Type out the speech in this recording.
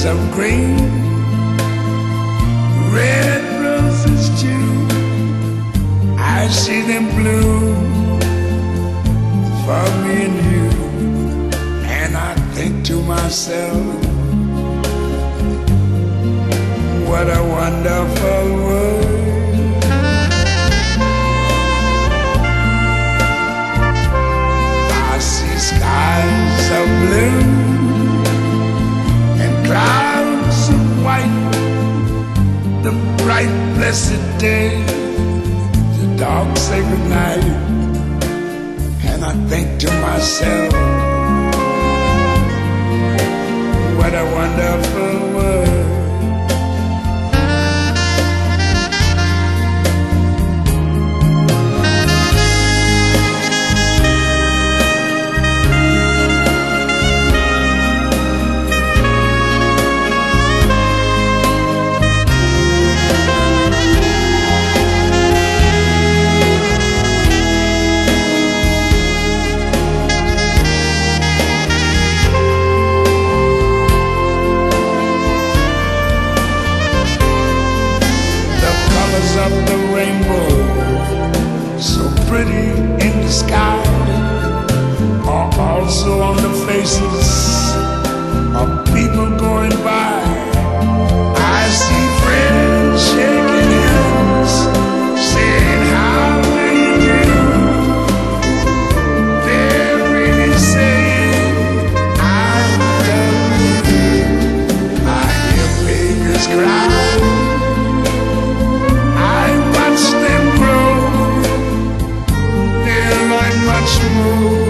of green, red roses too. I see them bloom for me and you, and I think to myself, what a wonderful world. I see skies of blue and clouds of white, the bright blessed day, the dark sacred night, and I think to myself, what a wonderful world. Of the rainbow, so pretty in the sky, are also on the faces of people going by. I see friends shaking hands, saying, how do you do? They're really saying, I love you. I hear babies cry, much more